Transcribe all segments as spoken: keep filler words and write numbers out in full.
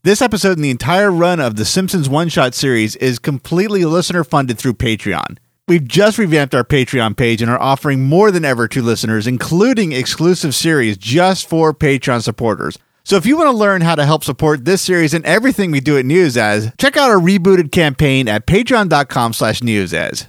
This episode and the entire run of the Simpsons one-shot series is completely listener-funded through Patreon. We've just revamped our Patreon page and are offering more than ever to listeners, including exclusive series just for Patreon supporters. So if you want to learn how to help support this series and everything we do at Newsaz, check out our rebooted campaign at patreon.com slash newsaz.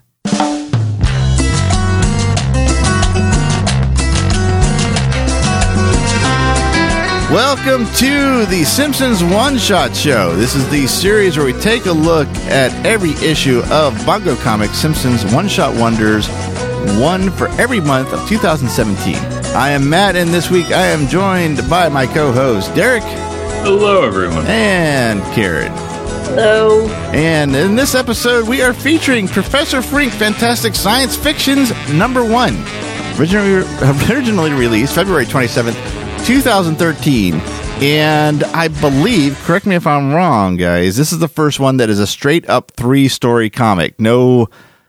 Welcome to the Simpsons One Shot Show. This is the series where we take a look at every issue of Bongo Comics Simpsons One Shot Wonders, one for every month of two thousand seventeen. I am Matt, and this week I am joined by my co-host, Derek. Hello, everyone. And Karen. Hello. And in this episode, we are featuring Professor Frink Fantastic Science Fiction's number one, originally, originally released February twenty-seventh, two thousand thirteen, and I believe, correct me if I'm wrong, guys, this is the first one that is a straight-up three-story comic. No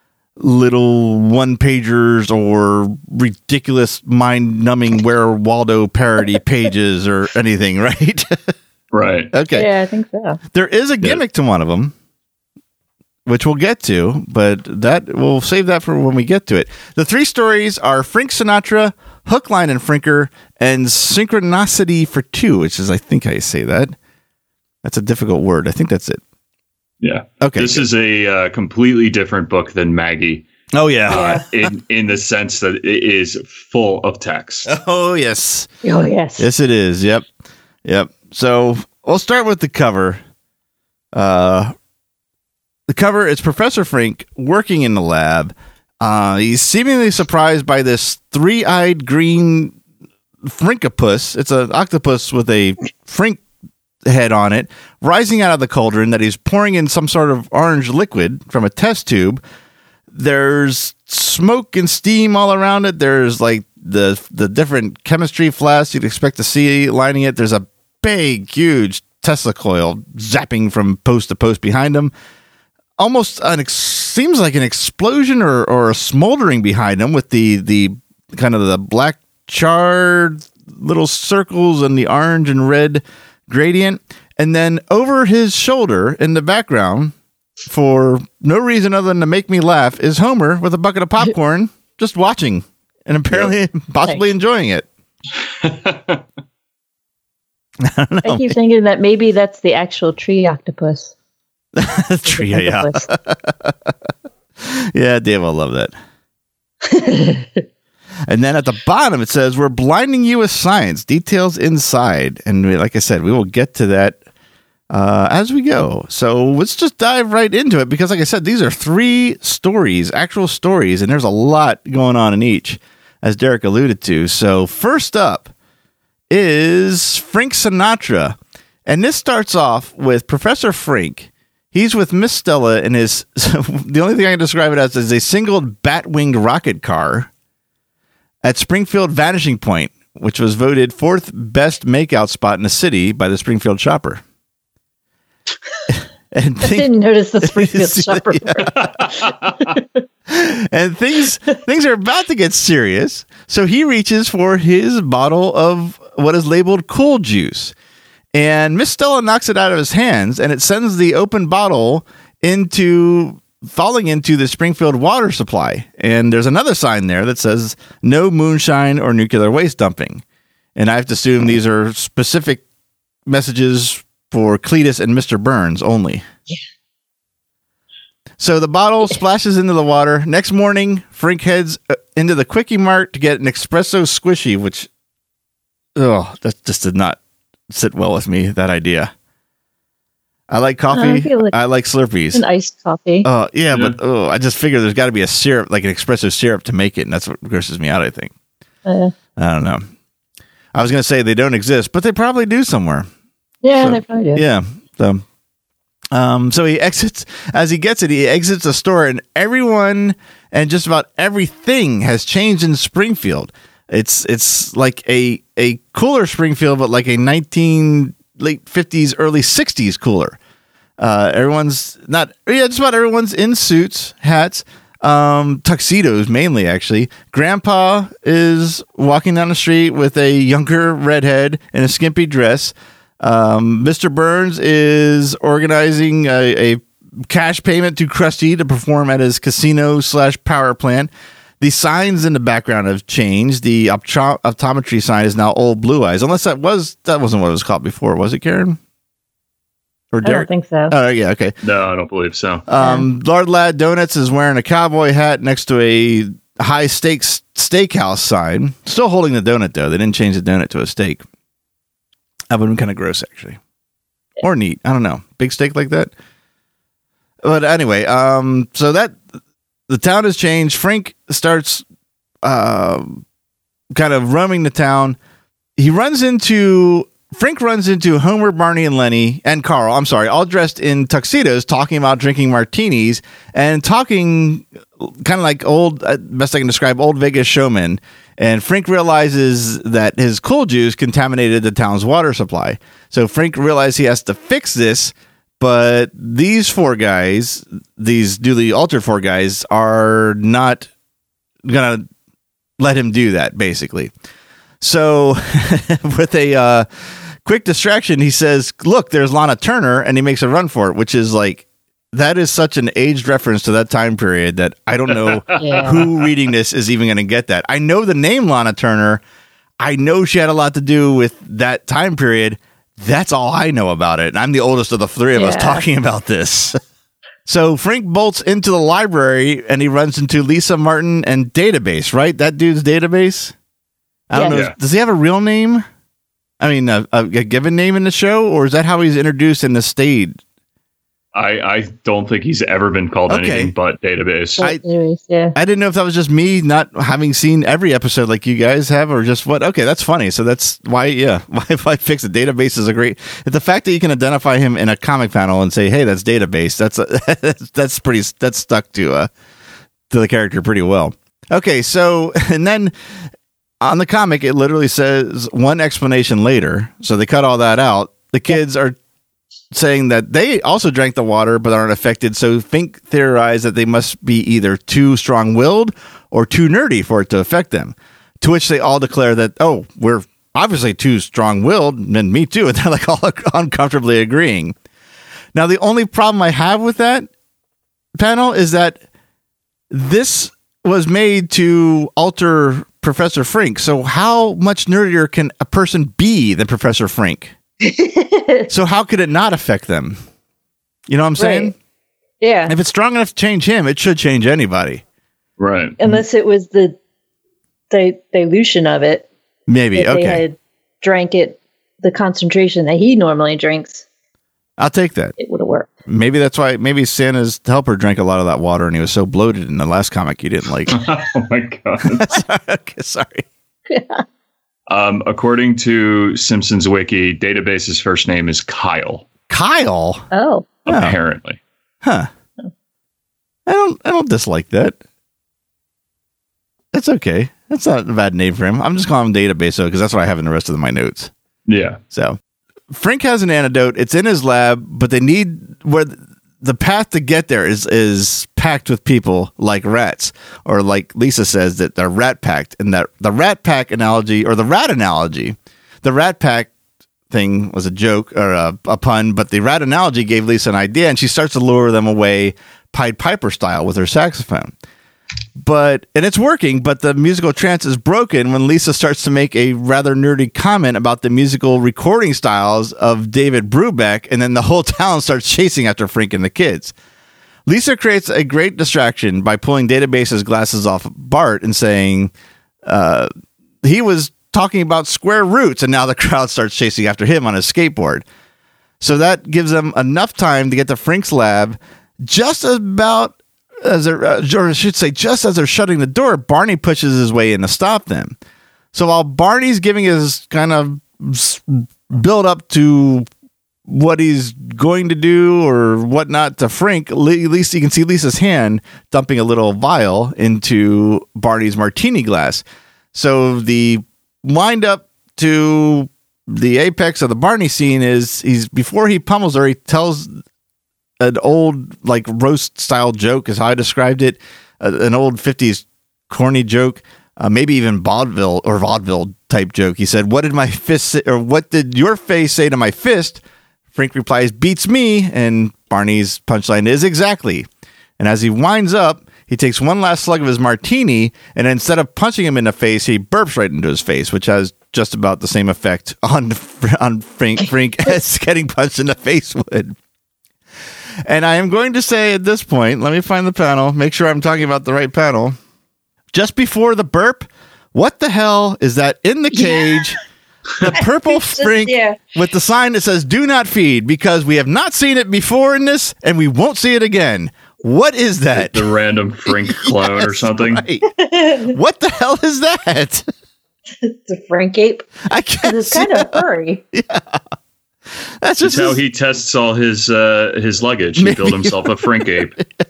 little one-pagers or ridiculous mind-numbing Where Waldo parody pages or anything, right? Right. Okay. Yeah, I think so. There is a gimmick yeah. to one of them, which we'll get to, but that we'll save that for when we get to it. The three stories are Frank Sinatra, Hook, Line, and Frinker, and Synchronicity for Two, which is, I think I say that. That's a difficult word. I think that's it. Yeah. Okay. This good. is a uh, completely different book than Maggie. Oh, yeah. Uh, in, in the sense that it is full of text. Oh, yes. Oh, yes. Yes, it is. Yep. Yep. So we'll start with the cover. Uh, the cover is Professor Frink working in the lab. Uh, he's seemingly surprised by this three-eyed green Frinkopus. It's an octopus with a Frink head on it, rising out of the cauldron that he's pouring in some sort of orange liquid from a test tube. There's smoke and steam all around it. There's like the the different chemistry flasks you'd expect to see lining it. There's a big, huge Tesla coil zapping from post to post behind him. Almost an ex- seems like an explosion or, or a smoldering behind him with the, the kind of the black charred little circles and the orange and red gradient. And then over his shoulder in the background, for no reason other than to make me laugh, is Homer with a bucket of popcorn just watching and apparently yeah. possibly Thanks. enjoying it. I, don't know. I keep thinking that maybe that's the actual tree octopus. Tree, yeah. Yeah, Dave will love that. And then at the bottom it says, "We're blinding you with science. Details inside." And we, like I said, we will get to that uh, as we go. So let's just dive right into it because, like I said, these are three stories, actual stories, and there's a lot going on in each, as Derek alluded to. So first up is Frank Sinatra. And this starts off with Professor Frink. He's with Miss Stella in his, the only thing I can describe it as is a singled bat-winged rocket car at Springfield Vanishing Point, which was voted fourth best makeout spot in the city by the Springfield Shopper. And I didn't notice the Springfield Shopper. And things things are about to get serious. So he reaches for his bottle of what is labeled cool juice. And Miss Stella knocks it out of his hands, and it sends the open bottle into falling into the Springfield water supply. And there's another sign there that says no moonshine or nuclear waste dumping. And I have to assume these are specific messages for Cletus and Mister Burns only. Yeah. So the bottle splashes into the water. Next morning, Frink heads into the Quickie Mart to get an espresso squishy, which, oh, that just did not sit well with me, that idea. I like coffee. Uh, I, like I like Slurpees. An iced coffee. Oh, uh, yeah, yeah, but oh, I just figure there's got to be a syrup, like an espresso syrup to make it, and that's what grosses me out, I think. Uh, I don't know. I was going to say they don't exist, but they probably do somewhere. Yeah, so, they probably do. Yeah. So, um, so he exits, as he gets it, he exits the store, and everyone and just about everything has changed in Springfield. It's it's like a a cooler Springfield, but like a nineteen late fifties, early sixties cooler. Uh, everyone's not, yeah, just about everyone's in suits, hats, um, tuxedos mainly, actually. Grandpa is walking down the street with a younger redhead in a skimpy dress. Um, Mister Burns is organizing a, a cash payment to Krusty to perform at his casino slash power plant. The signs in the background have changed. The opto- optometry sign is now Old Blue Eyes, unless that was that wasn't what it was called before, was it, Karen? Or Derek? I don't think so. Oh, yeah, okay. No, I don't believe so. Um, yeah. Lard Lad Donuts is wearing a cowboy hat next to a high stakes steakhouse sign. Still holding the donut, though. They didn't change the donut to a steak. That would have been kind of gross, actually. Or neat. I don't know. Big steak like that. But anyway, um, so that the town has changed. Frank starts uh, kind of roaming the town. He runs into... Frank runs into Homer, Barney, and Lenny, and Carl, I'm sorry, all dressed in tuxedos, talking about drinking martinis and talking kind of like old, best I can describe, old Vegas showmen. And Frank realizes that his cool juice contaminated the town's water supply. So Frank realizes he has to fix this, but these four guys, these newly altered four guys, are not going to let him do that, basically. So with a uh, quick distraction, he says, look, there's Lana Turner, and he makes a run for it, which is like, that is such an aged reference to that time period that I don't know yeah. who reading this is even going to get that. I know the name Lana Turner. I know she had a lot to do with that time period. That's all I know about it. And I'm the oldest of the three of yeah. us talking about this. So Frank bolts into the library, and he runs into Lisa Martin and Database, right? That dude's Database? I don't yeah. know. Yeah. Does he have a real name? I mean, a, a, a given name in the show, or is that how he's introduced in the stage? I, I don't think he's ever been called okay. anything but Database. I, yeah. I didn't know if that was just me not having seen every episode like you guys have, or just what. Okay, that's funny. So that's why, yeah, why if I fix it, Database is a great. The fact that you can identify him in a comic panel and say, "Hey, that's Database," that's a, that's pretty. That's stuck to uh to the character pretty well. Okay, so and then. On the comic, it literally says one explanation later. So they cut all that out. The kids yeah. are saying that they also drank the water but aren't affected. So Fink theorized that they must be either too strong-willed or too nerdy for it to affect them. To which they all declare that, oh, we're obviously too strong-willed, and me too. And they're like all uncomfortably agreeing. Now, the only problem I have with that panel is that this was made to alter Professor Frink. So how much nerdier can a person be than Professor Frink? So how could it not affect them? You know what I'm saying? Right. Yeah. If it's strong enough to change him, it should change anybody. Right. Unless it was the the dilution of it. Maybe. If okay. They had drank it the concentration that he normally drinks. I'll take that. It would have worked. Maybe that's why. Maybe Santa's helper drank a lot of that water, and he was so bloated in the last comic he didn't like. Oh my god! sorry. Okay, sorry. Yeah. Um, according to Simpsons Wiki, Database's first name is Kyle. Kyle. Oh. Apparently. Huh. I don't. I don't dislike that. It's okay. That's not a bad name for him. I'm just calling him Database though, because that's what I have in the rest of my notes. Yeah. So. Frank has an antidote. It's in his lab, but they need where the path to get there is is packed with people like rats, or like Lisa says that they're rat packed. And that the rat pack analogy, or the rat analogy, the rat pack thing was a joke or a, a pun, but the rat analogy gave Lisa an idea, and she starts to lure them away Pied Piper style with her saxophone. But and it's working, but the musical trance is broken when Lisa starts to make a rather nerdy comment about the musical recording styles of David Brubeck, and then the whole town starts chasing after Frank and the kids. Lisa creates a great distraction by pulling Database's glasses off Bart and saying uh, he was talking about square roots, and now the crowd starts chasing after him on his skateboard. So that gives them enough time to get to Frank's lab just about as they're, uh, or I should say, just as they're shutting the door, Barney pushes his way in to stop them. So while Barney's giving his kind of build up to what he's going to do or whatnot to Frank, at least you can see Lisa's hand dumping a little vial into Barney's martini glass. So the wind up to the apex of the Barney scene is he's before he pummels her, he tells an old like roast style joke is how I described it, uh, an old fifties corny joke uh, maybe even vaudeville or vaudeville type joke. He said, "What did my fist say, or what did your face say to my fist?" Frink replies, "Beats me." And Barney's punchline is, "Exactly." And as he winds up, he takes one last slug of his martini, and instead of punching him in the face, he burps right into his face, which has just about the same effect on on Frink, Frink as getting punched in the face would. And I am going to say at this point, let me find the panel, make sure I'm talking about the right panel. Just before the burp, what the hell is that in the cage? Yeah. The purple just, Frink yeah. with the sign that says "Do not feed," because we have not seen it before in this, and we won't see it again. What is that? The random Frink clone yes, or something? Right. What the hell is that? It's a Frink ape. I can't. It's kind of furry. Yeah. That's just how he tests all his uh, his luggage. He Maybe. built himself a Frink ape.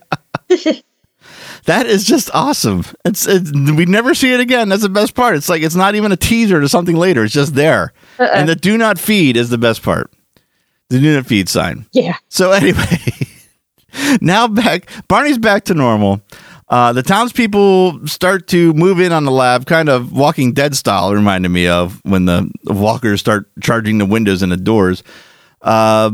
That is just awesome. It's, it's we never see it again. That's the best part. It's like it's not even a teaser to something later. It's just there. Uh-uh. And the "do not feed" is the best part. The "do not feed" sign. Yeah. So anyway, now back. Barney's back to normal. Uh, the townspeople start to move in on the lab, kind of Walking Dead style, reminded me of when the walkers start charging the windows and the doors. Uh,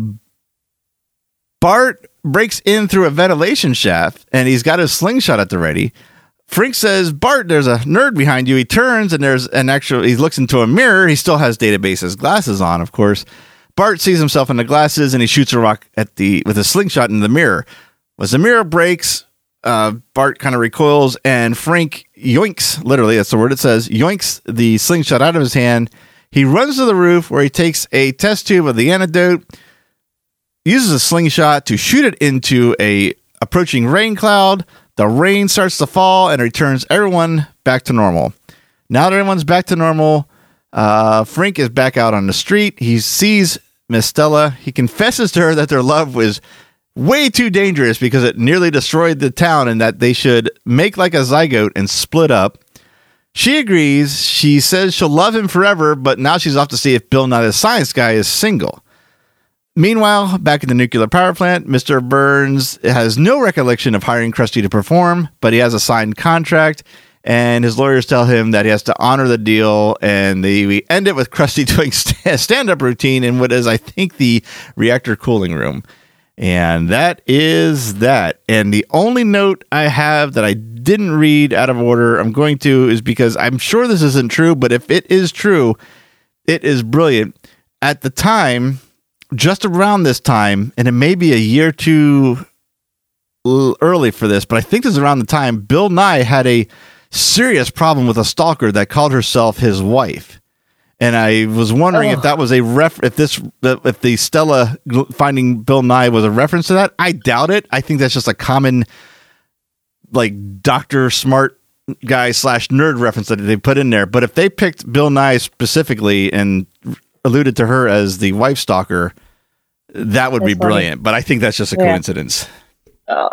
Bart breaks in through a ventilation shaft, and he's got his slingshot at the ready. Frink says, "Bart, there's a nerd behind you." He turns, and there's an actual, he looks into a mirror. He still has Database's glasses on, of course. Bart sees himself in the glasses, and he shoots a rock at the with a slingshot in the mirror. As the mirror breaks, Uh, Bart kind of recoils, and Frink yoinks, literally, that's the word it says, yoinks the slingshot out of his hand. He runs to the roof where he takes a test tube of the antidote, uses a slingshot to shoot it into a approaching rain cloud. The rain starts to fall and returns everyone back to normal. Now that everyone's back to normal, uh, Frink is back out on the street. He sees Miss Stella. He confesses to her that their love was way too dangerous because it nearly destroyed the town and that they should make like a zygote and split up. She agrees. She says she'll love him forever, but now she's off to see if Bill Nye the Science Guy is single. Meanwhile, back at the nuclear power plant, Mister Burns has no recollection of hiring Krusty to perform, but he has a signed contract, and his lawyers tell him that he has to honor the deal, and they, we end it with Krusty doing a stand-up routine in what is, I think, the reactor cooling room. And that is that. And the only note I have that I didn't read out of order, I'm going to, is because I'm sure this isn't true, but if it is true, it is brilliant. At the time, just around this time, and it may be a year or two early for this, but I think this is around the time Bill Nye had a serious problem with a stalker that called herself his wife. And I was wondering oh. if that was a ref, if this, if the Stella finding Bill Nye was a reference to that. I doubt it. I think that's just a common, like, Doctor Smart guy slash nerd reference that they put in there. But if they picked Bill Nye specifically and alluded to her as the wife stalker, that would that's be brilliant. Funny. But I think that's just a yeah. coincidence. Oh.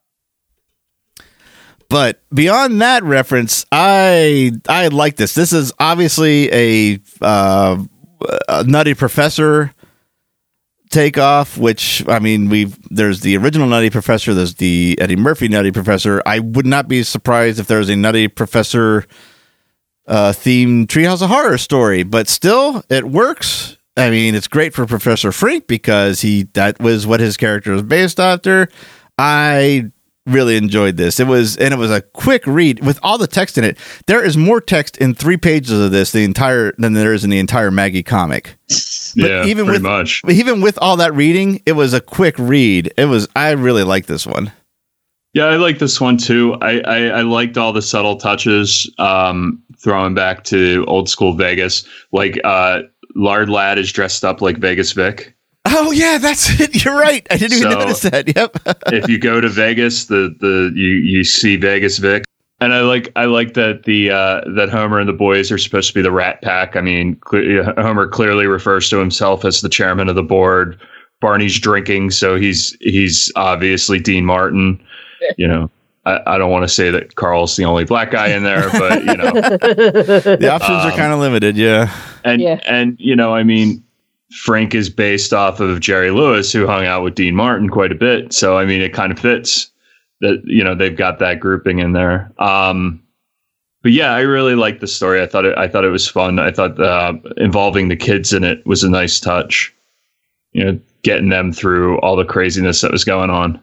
But beyond that reference, I I like this. This is obviously a, uh, a Nutty Professor takeoff, which, I mean, we've there's the original Nutty Professor, there's the Eddie Murphy Nutty Professor. I would not be surprised if there was a Nutty Professor uh, themed Treehouse of Horror story, but still, it works. I mean, it's great for Professor Frink because he that was what his character was based after. I really enjoyed this. It was, and it was a quick read with all the text in it. There is more text in three pages of this, the entire, than there is in the entire Maggie comic. But yeah, even pretty with, much. Even with all that reading, it was a quick read. It was, I really like this one. Yeah, I like this one too. I, I, I liked all the subtle touches, um, throwing back to old school Vegas. Like, uh, Lard Lad is dressed up like Vegas Vic. Oh yeah, that's it. You're right. I didn't even so, notice that. Yep. If you go to Vegas, the the you, you see Vegas Vic, and I like I like that the uh, that Homer and the boys are supposed to be the Rat Pack. I mean, cl- Homer clearly refers to himself as the chairman of the board. Barney's drinking, so he's he's obviously Dean Martin. You know, I, I don't want to say that Carl's the only black guy in there, but you know, the options um, are kind of limited. Yeah, and yeah. and you know, I mean. Frank is based off of Jerry Lewis, who hung out with Dean Martin quite a bit. So, I mean, it kind of fits that, you know, they've got that grouping in there. Um, but yeah, I really liked the story. I thought it, I thought it was fun. I thought uh, involving the kids in it was a nice touch. You know, getting them through all the craziness that was going on.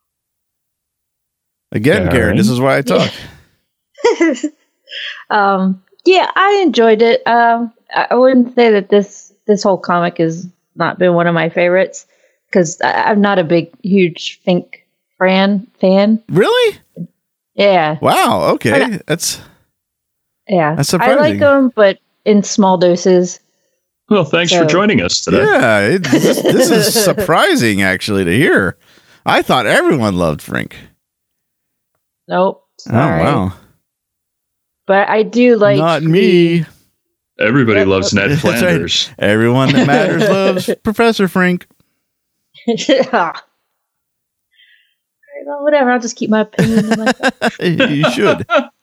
Again, Yeah, Karen, right. this is why I talk. Yeah. um, yeah, I enjoyed it. Um, I I wouldn't say that this this whole comic has not been one of my favorites because I'm not a big, huge Fink fan. Fan, Really? yeah, Wow. Okay, I- that's yeah. That's I like surprising. them, but in small doses. Well, thanks So- for joining us today. yeah. It, this, this is surprising, actually, to hear. I thought everyone loved Frink. Nope. Sorry. Oh wow, But I do like not the- me. Everybody loves Ned That's right. Flanders. Everyone that matters loves Professor Frink. Yeah. Well, whatever. I'll just keep my opinion to myself. You should.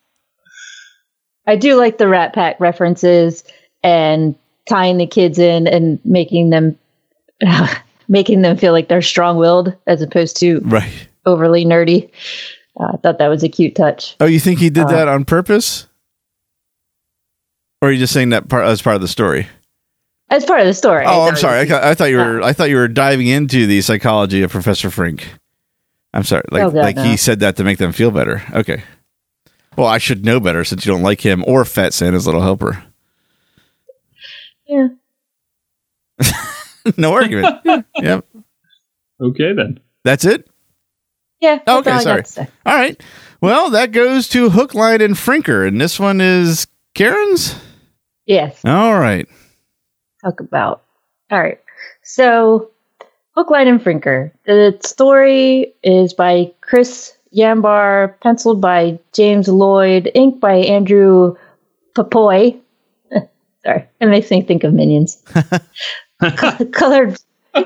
I do like the Rat Pack references and tying the kids in and making them making them feel like they're strong-willed as opposed to Right. overly nerdy. Uh, I thought that was a cute touch. Oh, you think he did Uh, that on purpose? Or are you just saying that part as part of the story? As part of the story. I Oh, thought I'm it sorry. I, was- ca- I thought you were. I thought you were diving into the psychology of Professor Frink. I'm sorry. Like, Oh, God, like no. he said that to make them feel better. Okay. Well, I should know better since you don't like him or Fat Santa's Little Helper. Yeah. No argument. Yep. Okay, then. That's it. Yeah. that's Okay, all I got sorry. to say. All right. Well, that goes to Hook, Line, and Frinker, and this one is Karen's. Yes. All right. Talk about. All right. So, Hook, Line, and Frinker. The story is by Chris Yambar, penciled by James Lloyd, inked by Andrew Papoy. Sorry, it makes me think of Minions. Co- colored,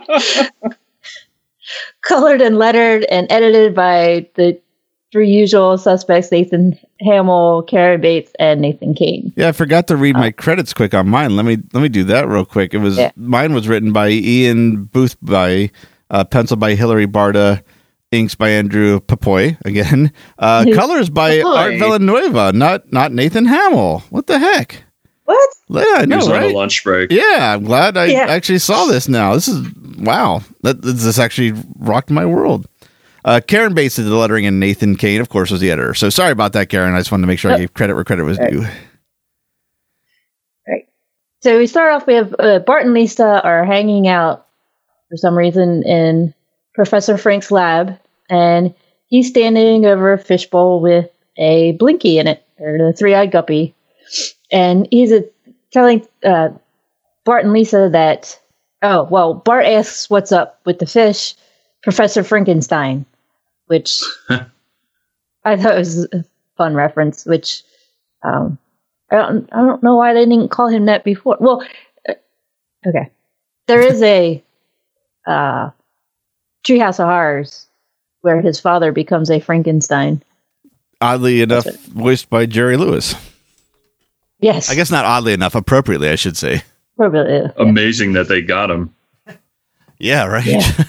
colored and lettered, and edited by the three usual suspects: Nathan Hamill, Karen Bates, and Nathan Kane. Yeah, I forgot to read my credits quick on mine. Let me let me do that real quick. It was Yeah. mine was written by Ian Boothby, uh, pencil by Hilary Barta, inks by Andrew Papoy again, uh, colors by Papoy. Art Villanueva, not not Nathan Hamill. What the heck? What? Yeah, I He know, was on a right? lunch break. Yeah, I'm glad I Yeah. actually saw this now. This is wow. That this actually rocked my world. Uh, Karen Bates did the lettering, and Nathan Kane, of course, was the editor. So sorry about that, Karen. I just wanted to make sure I Oh. gave credit where credit was Right. due. Right. So we start off. We have uh, Bart and Lisa are hanging out for some reason in Professor Frank's lab, and he's standing over a fishbowl with a Blinky in it, or the three-eyed guppy, and he's uh telling uh, Bart and Lisa that. Oh well, Bart asks what's up with the fish, Professor Frankenstein, which I thought was a fun reference. Which um, I don't, I don't know why they didn't call him that before. Well, uh, okay, there is a uh, Treehouse of Horrors where his father becomes a Frankenstein. Oddly enough, That's voiced by Jerry Lewis. Yes, I guess not oddly enough, appropriately, I should say. probably. uh, Amazing that they got him. Yeah, right. Yeah.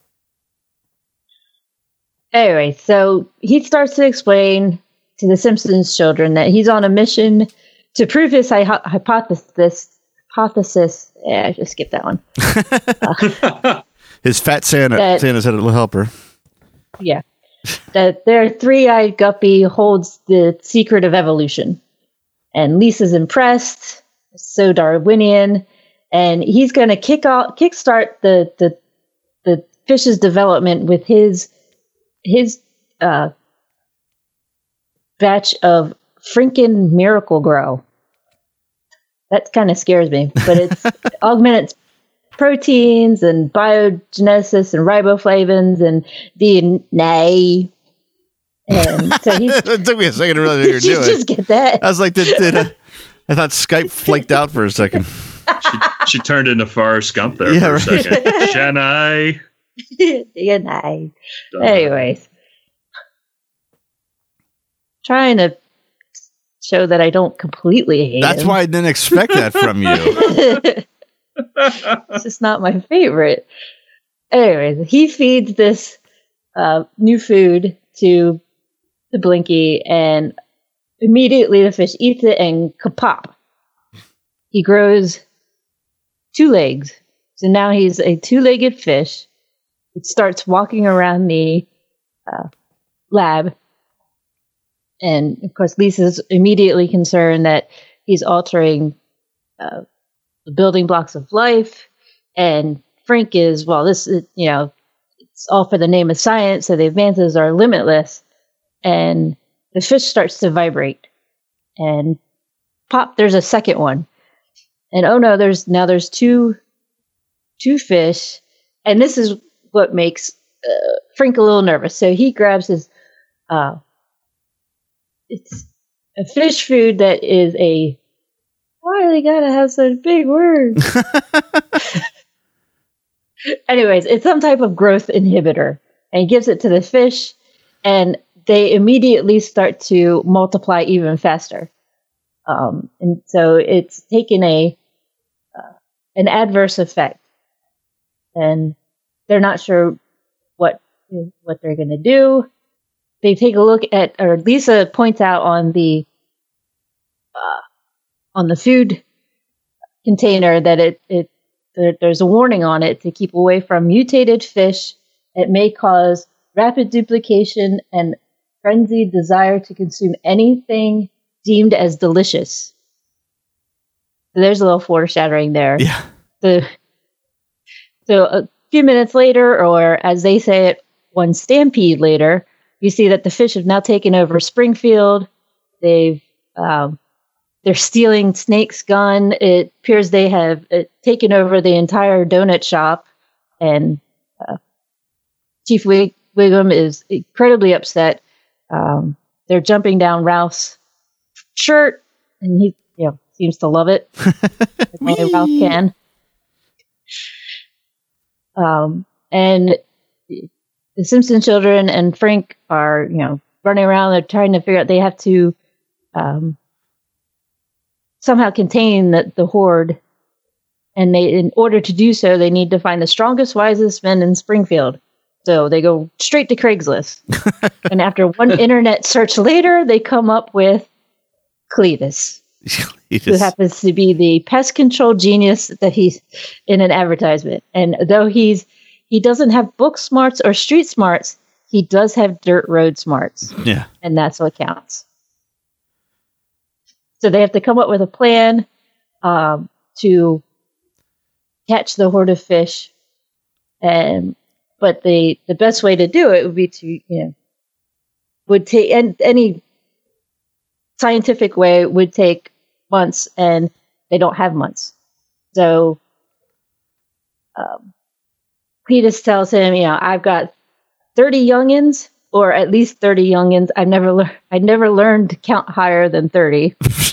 Anyway, so he starts to explain to the Simpsons children that he's on a mission to prove his hy- hypothesis. Hypothesis. Yeah, I just skipped that one. His fat Santa, That- Santa's had a little helper. Yeah. That their three-eyed guppy holds the secret of evolution. And Lisa's impressed, so Darwinian, and he's going to kick off, kickstart the, the the fish's development with his his uh, batch of Franken Miracle Grow. That kind of scares me, but it's augmented proteins and biogenesis and riboflavins and D N A. And so he's It took me a second to realize what you were did you doing. just get that? I was like, did, did uh, I thought Skype flaked out for a second. She, she turned into Forrest Gump there Yeah, for a right. second. Chennai. D N A. Anyways, trying to show that I don't completely hate That's him. why I didn't expect that from you. It's just not my favorite. Anyways, he feeds this uh, new food to the Blinky, and immediately the fish eats it and kapop. He grows two legs. So now he's a two-legged fish. It starts walking around the uh, lab. And, of course, Lisa's immediately concerned that he's altering uh, the building blocks of life. And Frank is, well, this is, you know, it's all for the name of science, so the advances are limitless. And the fish starts to vibrate. And pop, there's a second one. And oh no, there's now there's two two fish. And this is what makes uh, Frank a little nervous. So he grabs his uh, it's a fish food that is a, why do they gotta have such big words? Anyways, it's some type of growth inhibitor. And he gives it to the fish, and they immediately start to multiply even faster. Um, and so it's taken a uh, an adverse effect. And they're not sure what what they're going to do. They take a look at, or Lisa points out on the uh, on the food container that it it there, there's a warning on it to keep away from mutated fish. It may cause rapid duplication and frenzied desire to consume anything deemed as delicious. So there's a little foreshadowing there. Yeah. The so a few minutes later, or as they say it, one stampede later, you see that the fish have now taken over Springfield. They've um, they're stealing Snake's gun. It appears they have uh, taken over the entire donut shop, and uh, Chief Wig- Wiggum is incredibly upset. Um, they're jumping down Ralph's shirt, and he, you know, seems to love it. Like only Ralph can. Um, and the Simpson children and Frank are, you know, running around. They're trying to figure out. They have to um, somehow contain the, the horde, and they, in order to do so, they need to find the strongest, wisest men in Springfield. So they go straight to Craigslist, and after one internet search later, they come up with Cletus, He who just- happens to be the pest control genius that he's in an advertisement. And though he's he doesn't have book smarts or street smarts, he does have dirt road smarts, yeah. and that's what counts. So they have to come up with a plan um, to catch the horde of fish, and but the the best way to do it would be to, you know, would take and any scientific way would take months, and they don't have months. So um, Cletus tells him, you know, I've got thirty youngins, or at least thirty youngins. I've never learned. I never learned to count higher than thirty.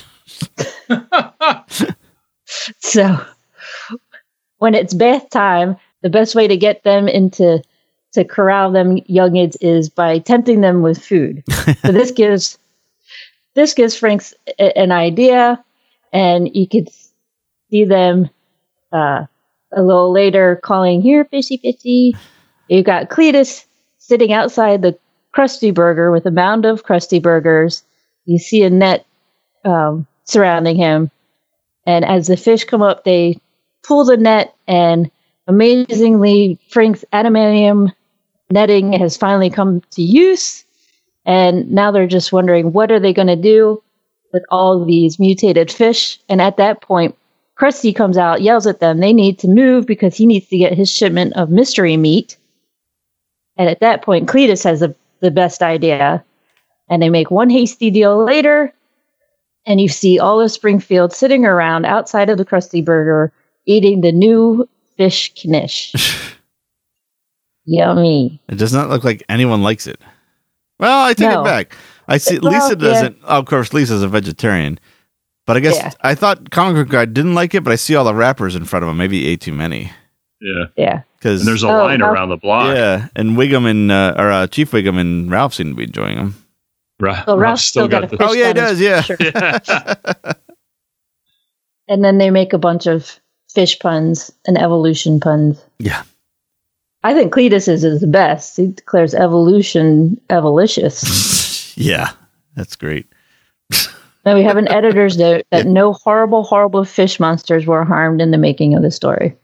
So when it's bath time, the best way to get them into to corral them youngins is by tempting them with food. So this gives this gives Frank a, an idea, and you could see them uh, a little later calling, "Here, fishy, fishy." You've got Cletus sitting outside the Krusty Burger with a mound of Krusty Burgers. You see a net um, surrounding him, and as the fish come up, they pull the net, and amazingly, Frank's adamantium netting has finally come to use, and now they're just wondering, what are they going to do with all these mutated fish? And at that point, Krusty comes out, yells at them. They need to move because he needs to get his shipment of mystery meat. And at that point, Cletus has a, the best idea, and they make one hasty deal later, and you see all of Springfield sitting around outside of the Krusty Burger eating the new fish knish. Yummy. It does not look like anyone likes it. Well, I take No. it back. I see. Well, Lisa yeah. doesn't. Oh, of course, Lisa's a vegetarian. But I guess Yeah. I thought Comic Book Guy didn't like it, but I see all the wrappers in front of him. Maybe he ate too many. Yeah. Yeah. Because And there's a Oh, line Ralph- around the block. yeah, and Wiggum and uh, or uh, Chief Wiggum and Ralph seem to be enjoying them. Ra- Well, Ralph's Ralph's still got a the. fish Oh, yeah, he down his does, yeah. shirt. Yeah. And then they make a bunch of fish puns and evolution puns. Yeah. I think Cletus is, is the best. He declares evolution evolicious. Yeah, that's great. Now we have an editor's note that no horrible, horrible fish monsters were harmed in the making of the story.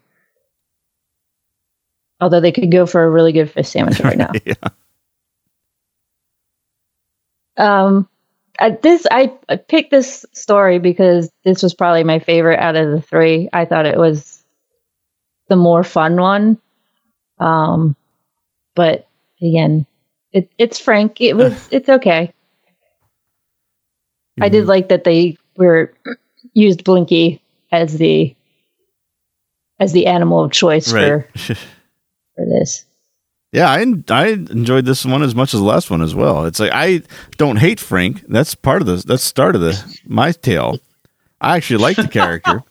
Although they could go for a really good fish sandwich right now. Yeah. Um, I, this I, I picked this story because this was probably my favorite out of the three. I thought it was the more fun one. Um, but again, it, it's Frank. It was it's okay. I did like that they were used Blinky as the as the animal of choice right. for for this. Yeah, I I enjoyed this one as much as the last one as well. It's like I don't hate Frank. That's part of the that's start of the my tale. I actually like the character.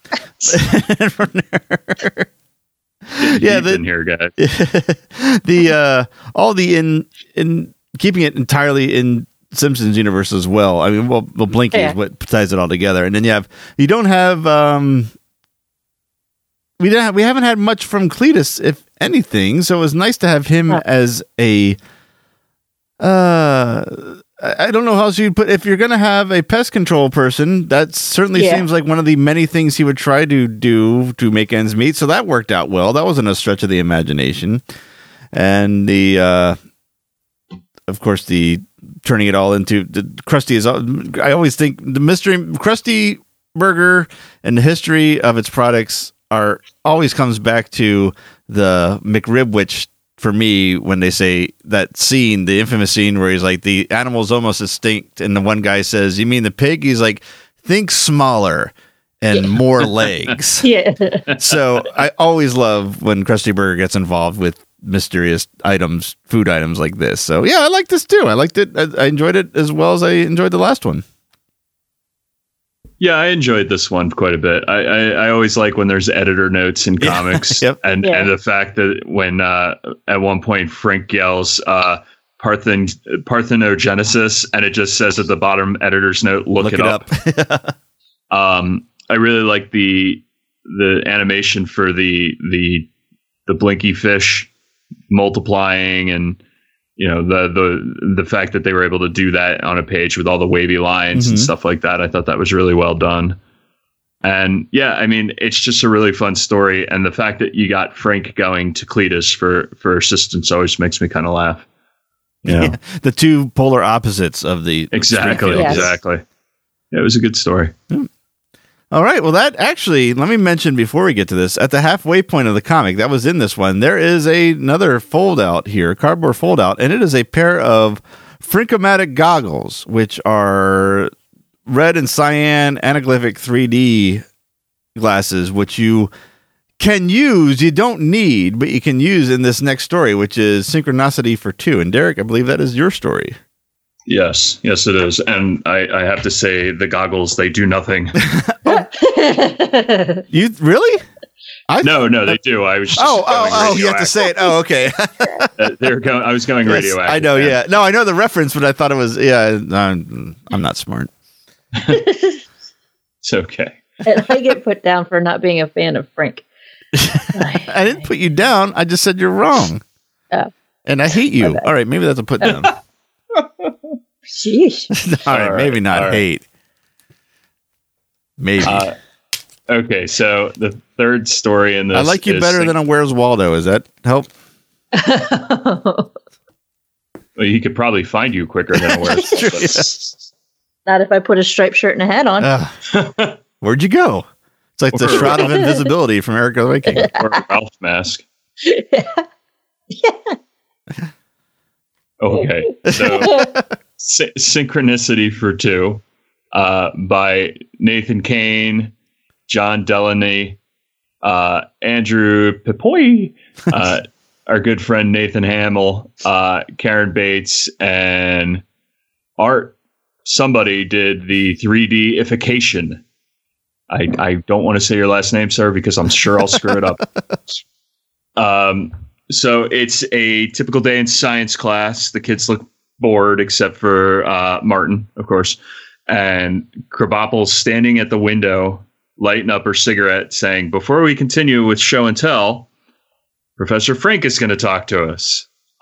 yeah, the, in here, guys. the uh, all the in in keeping it entirely in Simpsons universe as well. I mean, well, well Blinky yeah. is what ties it all together, and then you have you don't have um, we don't have, we haven't had much from Cletus, if anything. So it was nice to have him yeah. as a. Uh, I don't know how else you'd put. If you're going to have a pest control person, that certainly yeah. seems like one of the many things he would try to do to make ends meet. So that worked out well. That wasn't a stretch of the imagination, and the, uh, of course, the turning it all into the Krusty is. I always think the mystery Krusty Burger and the history of its products are always comes back to the McRib Witch. For me, when they say that scene, the infamous scene where he's like, the animal's almost extinct, and the one guy says, "You mean the pig?" He's like, "Think smaller and yeah. more legs." Yeah. So I always love when Krusty Burger gets involved with mysterious items, food items like this. So yeah, I like this too. I liked it. I, I enjoyed it as well as I enjoyed the last one. Yeah, I enjoyed this one quite a bit. I, I, I always like when there's editor notes in comics, yep. and yeah. and the fact that when uh, at one point Frank yells uh, Parthen parthenogenesis, and it just says at the bottom editor's note, look, look it, it up. up. um, I really like the the animation for the the the blinky fish multiplying, and you know, the the the fact that they were able to do that on a page with all the wavy lines mm-hmm. and stuff like that. I thought that was really well done. And yeah, I mean, it's just a really fun story. And the fact that you got Frank going to Cletus for, for assistance always makes me kind of laugh. You know? Yeah, the two polar opposites of the exactly, yes. exactly. Yeah, it was a good story. Yeah. All right. Well, that actually, let me mention before we get to this, at the halfway point of the comic, that was in this one, there is a, another fold out here, cardboard fold out, and it is a pair of Frankomatic goggles, which are red and cyan anaglyphic three D glasses, which you can use, you don't need, but you can use in this next story, which is Synchronicity for Two. And Derek, I believe that is your story. Yes, yes, it is. And I, I have to say, the goggles, they do nothing. You really? I no, no, they do. I was just oh, oh, oh, you have to say it. Oh, okay. uh, they're going. I was going yes, radioactive. I know. Yeah. yeah, no, I know the reference, but I thought it was. Yeah, I'm, I'm not smart. It's okay. And I get put down for not being a fan of Frank. I didn't put you down. I just said you're wrong. Oh. And I hate you. All right, maybe that's a put down. Sheesh. All right, All right, maybe not right. hate. Maybe. Uh, okay, so the third story in this. I like you better than a Where's Waldo. Does that help? Well, he could probably find you quicker than a Where's Waldo. Yeah. Not if I put a striped shirt and a hat on. Uh, where'd you go? It's like the Shroud of Invisibility from Eric the Viking. Or a Ralph mask. Yeah. Yeah. Okay, so sy- Synchronicity for Two uh, by Nathan Kane, John Delaney, uh, Andrew Pepoy, uh, our good friend Nathan Hamill, uh, Karen Bates, and Art. Somebody did the three D-ification. I, I don't want to say your last name, sir, because I'm sure I'll screw it up. Um. So it's a typical day in science class. The kids look bored, except for uh, Martin, of course. And Krabappel's standing at the window, lighting up her cigarette, saying, "Before we continue with show and tell, Professor Frank is going to talk to us.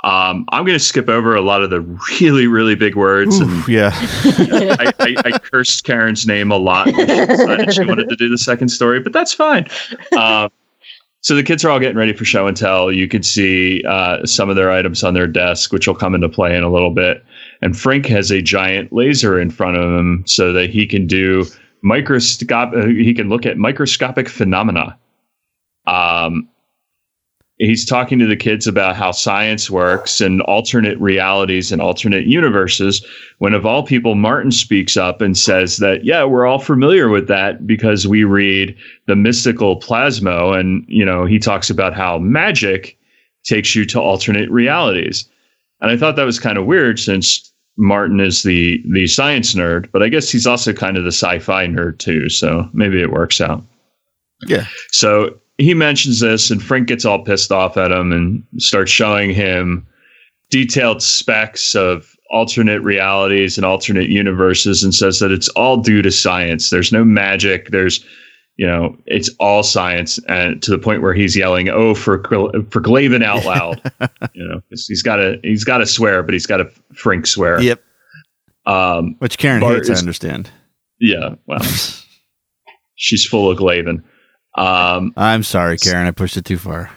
Um, I'm going to skip over a lot of the really, really big words. Oof, and yeah. I, I, I cursed Karen's name a lot when she decided she wanted to do the second story, but that's fine. Um, so the kids are all getting ready for show and tell. You could see uh, some of their items on their desk, which will come into play in a little bit. And Frank has a giant laser in front of him so that he can do microscope. Uh, he can look at microscopic phenomena. Um, He's talking to the kids about how science works and alternate realities and alternate universes, when of all people, Martin speaks up and says that, yeah, we're all familiar with that because we read the mystical Plasmo. And, you know, he talks about how magic takes you to alternate realities. And I thought that was kind of weird since Martin is the, the science nerd, but I guess he's also kind of the sci-fi nerd too. So maybe it works out. Yeah. So he mentions this, and Frank gets all pissed off at him and starts showing him detailed specs of alternate realities and alternate universes, and says that it's all due to science. There's no magic. There's, you know, it's all science, and to the point where he's yelling, "Oh, for for Glavin out loud!" You know, he's got to he's got to swear, but he's got to Frank swear. Yep. Um, Which Karen Bart hates. is, I understand. Yeah. Well, she's full of Glavin. Um, I'm sorry, Karen. I pushed it too far.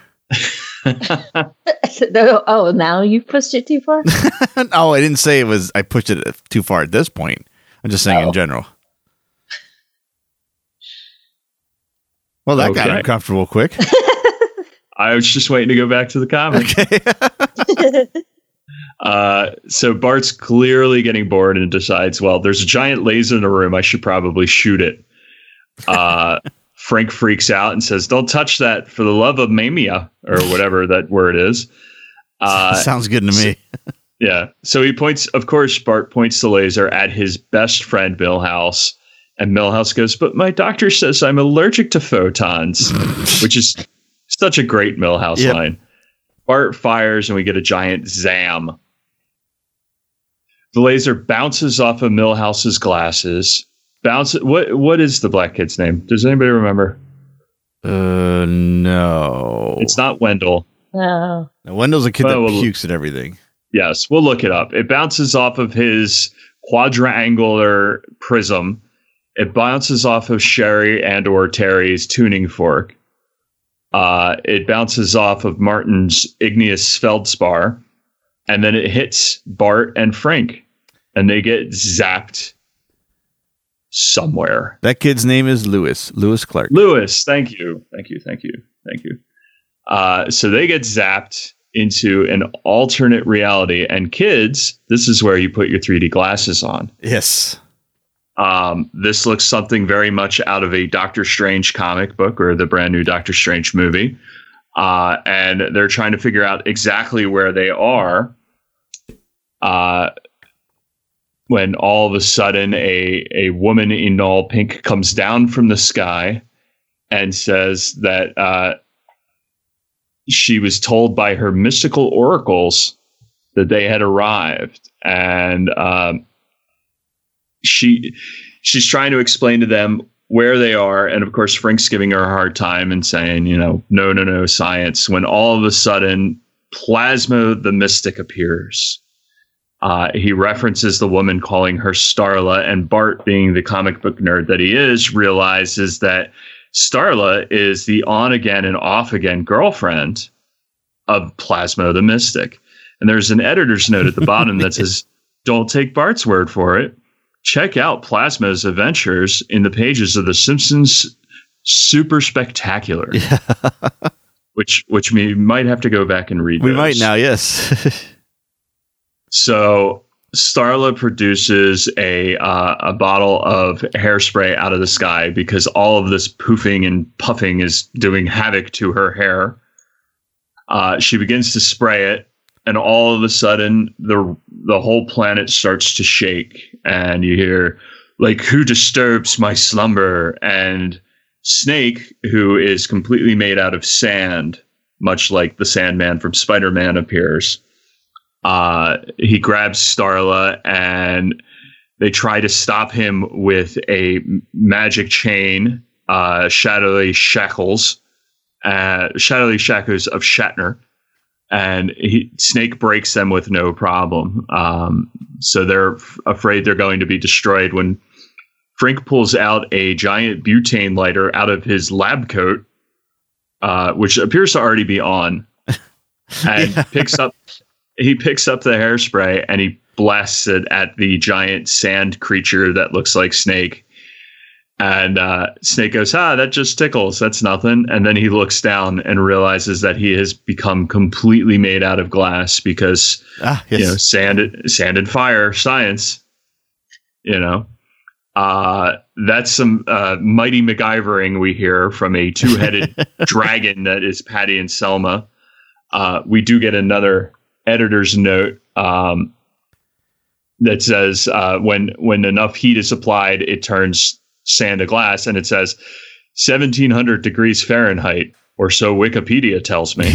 Oh, now you pushed it too far? Oh, I didn't say it was. I pushed it too far at this point. I'm just saying Oh. in general. Well, that got Okay. uncomfortable quick. I was just waiting to go back to the comic. Okay. Uh, so Bart's clearly getting bored and decides, well, there's a giant laser in the room. I should probably shoot it. Uh, Frank freaks out and says, "Don't touch that for the love of Mamia," or whatever that word is. Uh, Sounds good to me. yeah. So he points, of course, Bart points the laser at his best friend, Milhouse. And Milhouse goes, "But my doctor says I'm allergic to photons," which is such a great Milhouse Yep. line. Bart fires and we get a giant zam. The laser bounces off of Milhouse's glasses. Bounce. What? What is the black kid's name? Does anybody remember? Uh, no. It's not Wendell. No. Now, Wendell's a kid Well, that well, pukes at everything. Yes, we'll look it up. It bounces off of his quadrangular prism. It bounces off of Sherry and or Terry's tuning fork. Uh, it bounces off of Martin's igneous feldspar. And then it hits Bart and Frank. And they get zapped somewhere. That kid's name is Lewis. Lewis Clark. Lewis, thank you. Thank you. Thank you. Thank you. Uh, so they get zapped into an alternate reality. And kids, this is where you put your three D glasses on. Yes. Um, this looks something very much out of a Doctor Strange comic book or the brand new Doctor Strange movie. Uh, and they're trying to figure out exactly where they are. Uh, when all of a sudden a, a woman in all pink comes down from the sky and says that uh, she was told by her mystical oracles that they had arrived. And um, she she's trying to explain to them where they are. And of course, Frank's giving her a hard time and saying, you know, no, no, no, science. When all of a sudden, Plasmo the Mystic appears. Uh, he references the woman calling her Starla, and Bart, being the comic book nerd that he is, realizes that Starla is the on-again and off-again girlfriend of Plasmo the Mystic. And there's an editor's note at the bottom that says, "Don't take Bart's word for it. Check out Plasmo's adventures in the pages of The Simpsons Super Spectacular." Yeah. which which we might have to go back and read We those. might now, yes. So Starla produces a uh, a bottle of hairspray out of the sky because all of this poofing and puffing is doing havoc to her hair. Uh, she begins to spray it, and all of a sudden, the the whole planet starts to shake, and you hear, like, "Who disturbs my slumber?" And Snake, who is completely made out of sand, much like the Sandman from Spider-Man, appears. Uh, he grabs Starla, and they try to stop him with a magic chain, uh, shadowy shackles, uh, shadowy shackles of Shatner. and he, Snake breaks them with no problem. Um, so they're f- afraid they're going to be destroyed when Frink pulls out a giant butane lighter out of his lab coat, uh, which appears to already be on, and yeah. picks up. He picks up the hairspray and he blasts it at the giant sand creature that looks like Snake. And uh, Snake goes, ah, that just tickles. That's nothing. And then he looks down and realizes that he has become completely made out of glass because, ah, yes. you know, sand, sand and fire, science, you know. Uh, that's some uh, mighty MacGyvering we hear from a two-headed dragon that is Patty and Selma. Uh, we do get another editor's note um, that says uh, when when enough heat is applied, it turns sand to glass, and it says seventeen hundred degrees Fahrenheit, or so Wikipedia tells me.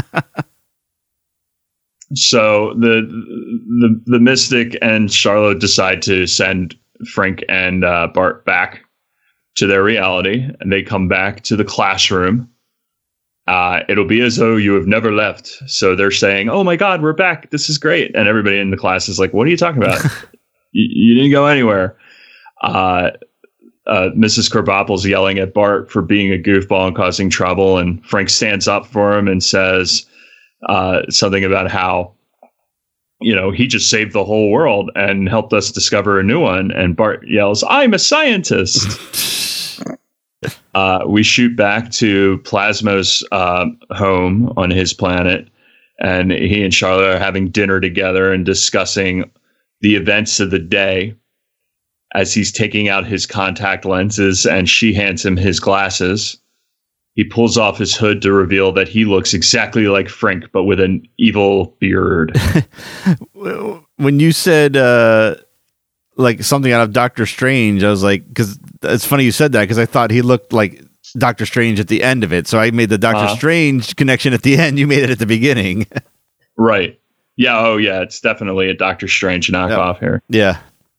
So the the the Mystic and Charlotte decide to send Frink and uh, Bart back to their reality, and they come back to the classroom. Uh, it'll be as though you have never left. So they're saying, oh my God, we're back. This is great. And everybody in the class is like, what are you talking about? you, you didn't go anywhere. Uh, uh, Missus Krabappel's yelling at Bart for being a goofball and causing trouble. And Frank stands up for him and says uh, something about how, you know, he just saved the whole world and helped us discover a new one. And Bart yells, I'm a scientist. Uh, we shoot back to Plasmo's uh, home on his planet, and he and Charlotte are having dinner together and discussing the events of the day as he's taking out his contact lenses, and she hands him his glasses. He pulls off his hood to reveal that he looks exactly like Frink, but with an evil beard. When you said... Uh... like something out of Doctor Strange, I was like, because it's funny you said that, because I thought he looked like Doctor Strange at the end of it. So I made the Doctor uh, Strange connection at the end. You made it at the beginning. Right. Yeah. Oh, yeah. It's definitely a Doctor Strange knockoff yep. here. Yeah.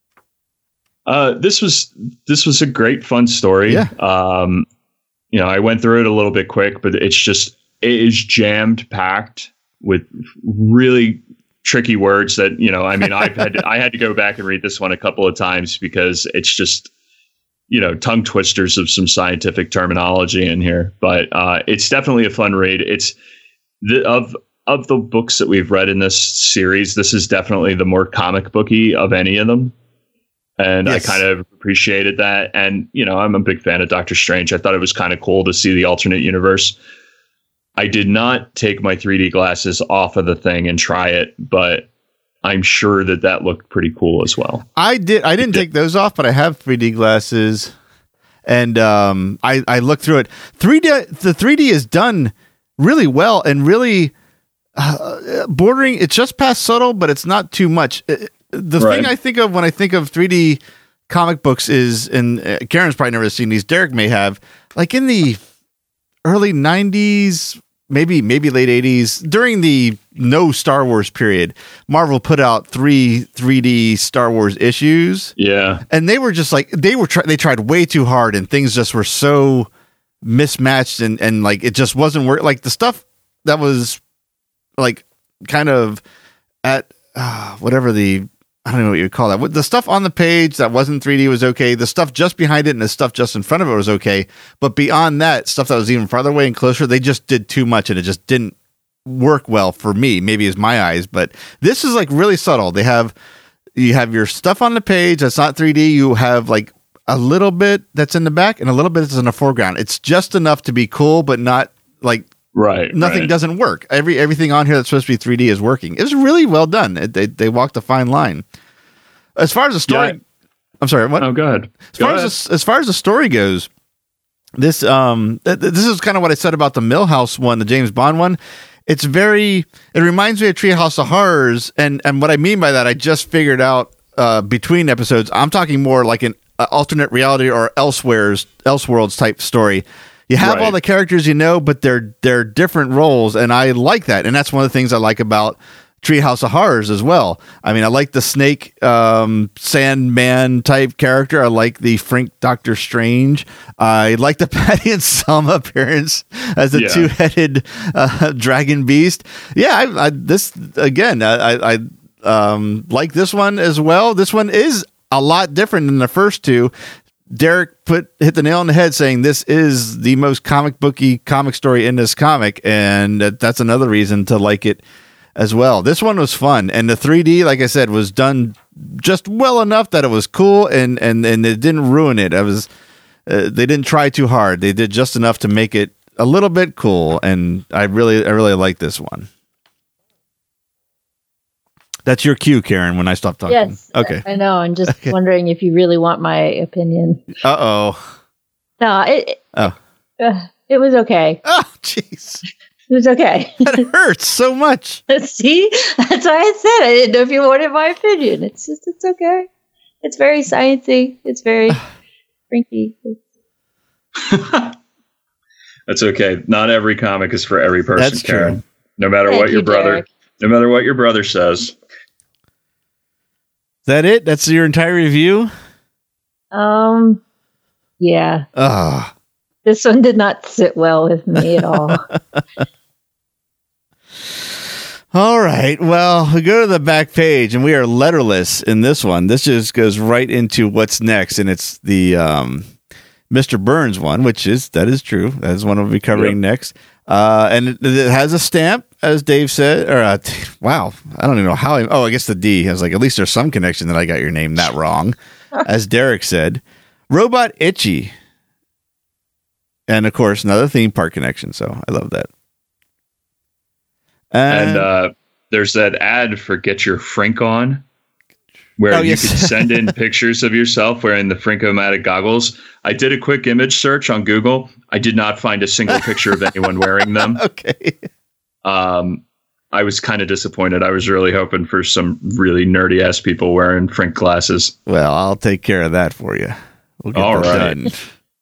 Uh, this was this was a great, fun story. Yeah. Um, you know, I went through it a little bit quick, but it's just it is jammed packed with really tricky words that, you know, I mean, I've had to, I had to go back and read this one a couple of times because it's just, you know, tongue twisters of some scientific terminology in here. But uh, it's definitely a fun read. It's the of of the books that we've read in this series, this is definitely the more comic booky of any of them. And yes. I kind of appreciated that. And, you know, I'm a big fan of Doctor Strange. I thought it was kind of cool to see the alternate universe. I did not take my three D glasses off of the thing and try it, but I'm sure that that looked pretty cool as well. I did. I didn't take those off, but I have three D glasses, and um, I I looked through it. three D the three D is done really well and really uh, bordering. It's just past subtle, but it's not too much. The right. thing I think of when I think of three D comic books is, and uh, Karen's probably never seen these. Derek may have, like in the early nineties, maybe maybe late eighties, during the no Star Wars period, Marvel put out three 3D Star Wars issues. Yeah. And they were just like, they were try- they tried way too hard, and things just were so mismatched, and, and like it just wasn't work. Like the stuff that was like kind of at uh, whatever the, I don't know what you would call that. The stuff on the page that wasn't three D was okay. The stuff just behind it and the stuff just in front of it was okay. But beyond that, stuff that was even farther away and closer, they just did too much, and it just didn't work well for me. Maybe it's my eyes, but this is like really subtle. They have, you have your stuff on the page that's not three D. You have like a little bit that's in the back and a little bit that's in the foreground. It's just enough to be cool, but not like right. Nothing right. doesn't work. Every everything on here that's supposed to be three D is working. It was really well done. It, they they walked a fine line. As far as the story, yeah. I'm sorry. What? Oh, go ahead. As go far ahead. as the, as far as the story goes, this um th- this is kind of what I said about the Milhouse one, the James Bond one. It's very. It reminds me of Treehouse of Horrors, and and what I mean by that, I just figured out uh, between episodes. I'm talking more like an uh, alternate reality or elsewhere's Elseworlds type story. You have right. all the characters you know, but they're they're different roles, and I like that. And that's one of the things I like about Treehouse of Horrors as well. I mean, I like the snake um, Sandman type character. I like the Frink Doctor Strange. I like the Patty and Selma appearance as a yeah. two-headed uh, dragon beast. Yeah, I, I, this again, I, I um, like this one as well. This one is a lot different than the first two. Derek put hit the nail on the head saying this is the most comic booky comic story in this comic, and that's another reason to like it as well. This one was fun, and the three D, like I said, was done just well enough that it was cool, and and and it didn't ruin it. I was uh, they didn't try too hard. They did just enough to make it a little bit cool, and I really I really like this one. That's your cue, Karen, when I stop talking. Yes. Okay. I know. I'm just okay. wondering if you really want my opinion. Uh-oh. No, it, oh. Uh, it was okay. Oh, jeez. It was okay. That hurts so much. See? That's why I said I didn't know if you wanted my opinion. It's just, it's okay. It's very sciencey. It's very frinky. That's okay. Not every comic is for every person, That's Karen. true. No matter Thank what your you, brother... Derek. No matter what your brother says. Is that it? That's your entire review? Um, yeah. Ah. This one did not sit well with me at all. All right. Well, we go to the back page, and we are letterless in this one. This just goes right into what's next, and it's the um, Mister Burns one, which is that is true. That is one we'll be covering yep. next. Uh, and it, it has a stamp, as Dave said. Or uh, t- wow, I don't even know how. I, oh, I guess the D. I was like, at least there's some connection that I got your name that wrong, as Derek said. Robot Itchy, and of course another theme park connection. So I love that. And, and uh, there's that ad for Get Your Frink On, where oh, you yes. could send in pictures of yourself wearing the Frink-O-Matic goggles. I did a quick image search on Google. I did not find a single picture of anyone wearing them. Okay. Um, I was kind of disappointed. I was really hoping for some really nerdy-ass people wearing Frink glasses. Well, I'll take care of that for you. We'll get All that right. done.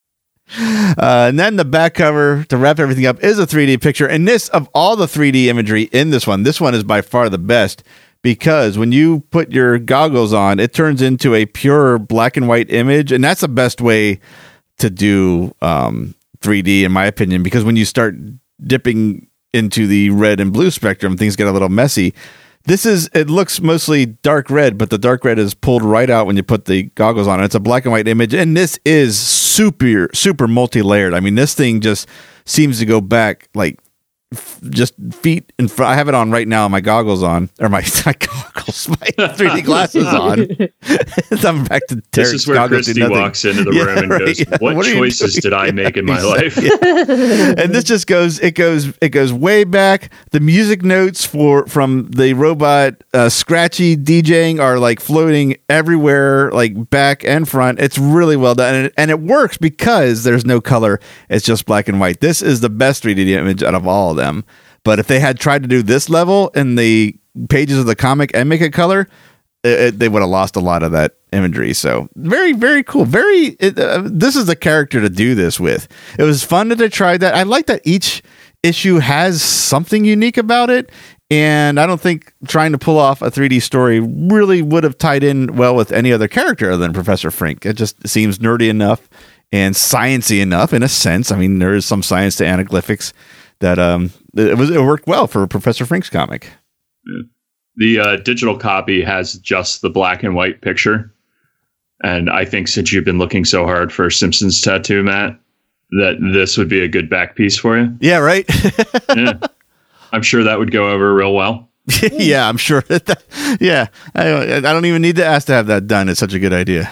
Uh, and then the back cover to wrap everything up is a three D picture. And this, of all the three D imagery in this one, this one is by far the best. Because when you put your goggles on, it turns into a pure black and white image. And that's the best way to do um, three D, in my opinion. Because when you start dipping into the red and blue spectrum, things get a little messy. This is, it looks mostly dark red, but the dark red is pulled right out when you put the goggles on. It's a black and white image. And this is super, super multi-layered. I mean, this thing just seems to go back like just feet in front. I have it on right now. My goggles on, or my, my goggles, my three D glasses on. I'm back to Derek's This is where Christy walks into the yeah, room and right, goes, yeah. "What, what choices did I make in my life?" Yeah. And this just goes. It goes. It goes way back. The music notes for from the robot uh, Scratchy DJing are like floating everywhere, like back and front. It's really well done, and it, and it works because there's no color. It's just black and white. This is the best three D image out of all of them. But if they had tried to do this level in the pages of the comic and make it color, it, it, they would have lost a lot of that imagery. So very, very cool. Very. It, uh, this is the character to do this with. It was fun that they tried that. I like that each issue has something unique about it. And I don't think trying to pull off a three D story really would have tied in well with any other character other than Professor Frink. It just seems nerdy enough and sciencey enough in a sense. I mean, there is some science to anaglyphics that um it was it worked well for Professor Frink's comic. Yeah. The uh, digital copy has just the black and white picture, and I think since you've been looking so hard for a Simpsons tattoo, Matt, that this would be a good back piece for you. Yeah, right. Yeah. I'm sure that would go over real well. Yeah, I'm sure. That, that, yeah, I, I don't even need to ask to have that done. It's such a good idea.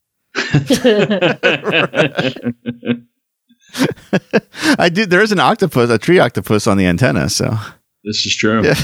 I did. There is an octopus, a tree octopus on the antenna. So this is true. Yeah.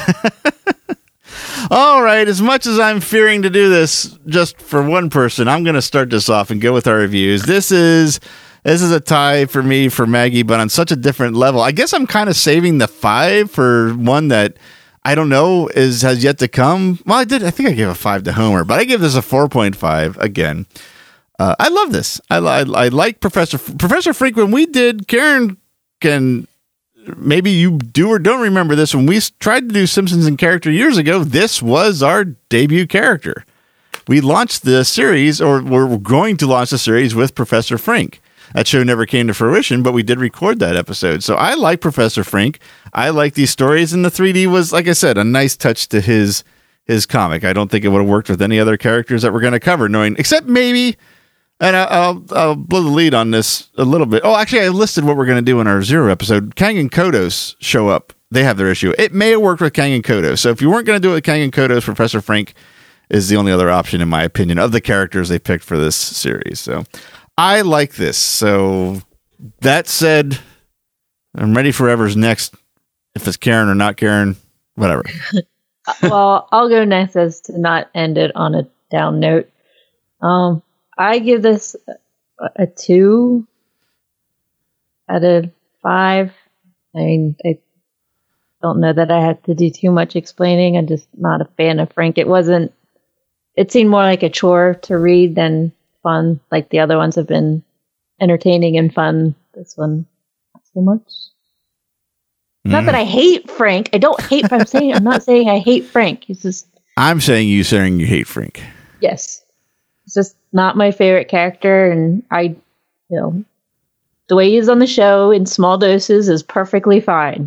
All right. As much as I'm fearing to do this just for one person, I'm going to start this off and go with our reviews. This is this is a tie for me for Maggie, but on such a different level. I guess I'm kind of saving the five for one that I don't know is has yet to come. Well, I did. I think I gave a five to Homer, but I give this a four point five again. Uh, I love this. I, I, I like Professor Professor Frink. When we did, Karen can maybe you do or don't remember this. When we tried to do Simpsons in Character years ago, this was our debut character. We launched the series, or we're going to launch the series with Professor Frink. That show never came to fruition, but we did record that episode. So I like Professor Frink. I like these stories, and the three D was, like I said, a nice touch to his his comic. I don't think it would have worked with any other characters that we're going to cover, knowing, except maybe, and I, I'll, I'll blow the lead on this a little bit. Oh, actually, I listed what we're going to do in our Zero episode. Kang and Kodos show up. They have their issue. It may have worked with Kang and Kodos. So if you weren't going to do it with Kang and Kodos, Professor Frink is the only other option, in my opinion, of the characters they picked for this series. So I like this. So that said, I'm ready for whoever's next. If it's Karen or not Karen, whatever. Well, I'll go next as to not end it on a down note. Um, I give this a, a two out of five. I mean, I don't know that I have to do too much explaining. I'm just not a fan of Frink. It wasn't, it seemed more like a chore to read than fun. Like the other ones have been entertaining and fun. This one, not so much. Mm. Not that I hate Frink. I don't hate. I'm saying I'm not saying I hate Frink. He's just. I'm saying you saying you hate Frink. Yes, it's just not my favorite character, and I, you know, the way he is on the show in small doses is perfectly fine.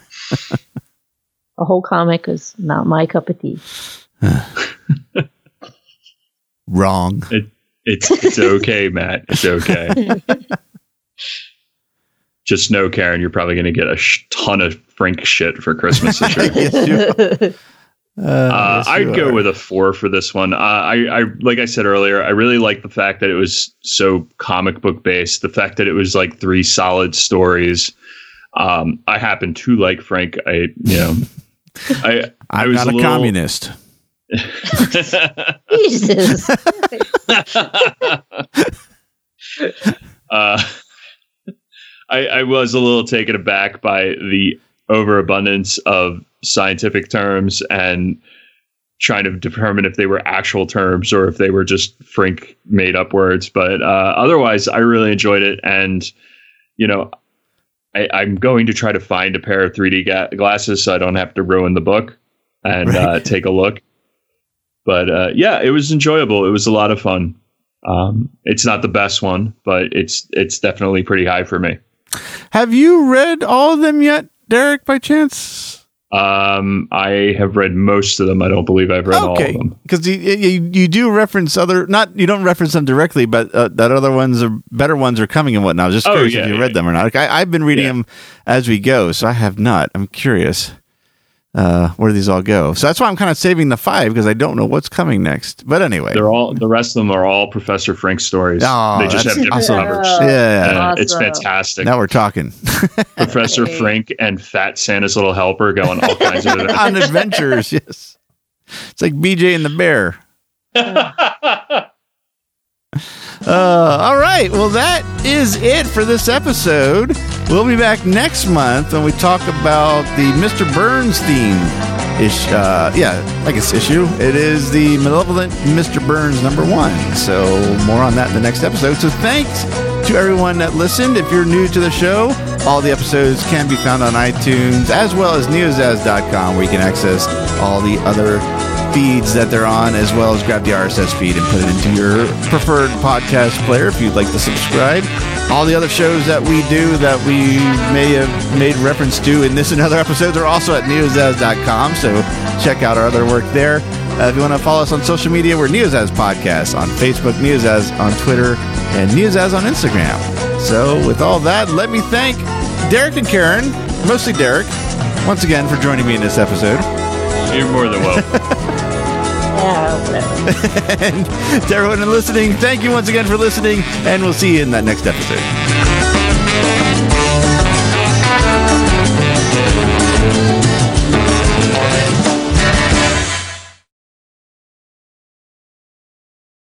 A whole comic is not my cup of tea. Wrong. It, it's it's okay, Matt. It's okay. Just know, Karen, you're probably going to get a sh- ton of Frink shit for Christmas this year. Yes, you uh, uh, yes, I'd you go are. with a four for this one. Uh, I, I, like I said earlier, I really like the fact that it was so comic book based. The fact that it was like three solid stories. Um, I happen to like Frink. I, you know, I, I I'm was not a, a little, Jesus. communist. uh, I, I was a little taken aback by the overabundance of scientific terms and trying to determine if they were actual terms or if they were just Frink made up words. But uh, otherwise, I really enjoyed it. And, you know, I, I'm going to try to find a pair of three D ga- glasses so I don't have to ruin the book and Right. uh, take a look. But uh, yeah, it was enjoyable. It was a lot of fun. Um, it's not the best one, but it's it's definitely pretty high for me. Have you read all of them yet, Derek, by chance? Um, I have read most of them. I don't believe I've read all of Okay, them. because you, you you do reference other, not you don't reference them directly, but uh, that other ones are better ones are coming and whatnot. I was just Oh, curious yeah, if you yeah, read yeah. them or not. Like, I, I've been reading Yeah. them as we go, so I have not. I'm curious uh, where these all go. So that's why I'm kind of saving the five because I don't know what's coming next. But anyway, They're all the rest of them are all Professor Frink stories. Oh, they just have that's different awesome. covers. Yeah. Uh, Awesome. It's fantastic. now we're talking Professor Hey. Frink and Fat Santa's Little Helper go on all kinds of adventures. on adventures. Yes, it's like B J and the Bear. Uh, all right. Well, that is it for this episode. We'll be back next month when we talk about the Mister Burns theme. Ish, uh, yeah, I guess issue. It is the Malevolent Mister Burns number one. So more on that in the next episode. So thanks to everyone that listened. If you're new to the show, all the episodes can be found on iTunes as well as neozaz dot com, where you can access all the other feeds that they're on, as well as grab the R S S feed and put it into your preferred podcast player if you'd like to subscribe. All the other shows that we do that we may have made reference to in this and other episodes are also at neozaz dot com, so check out our other work there. Uh, if you want to follow us on social media, we're Neozaz Podcast on Facebook, Neozaz on Twitter, and Neozaz on Instagram. So with all that, let me thank Derek and Karen, mostly Derek, once again for joining me in this episode. You're more than welcome. Yeah, whatever. And to everyone listening, thank you once again for listening, and we'll see you in that next episode.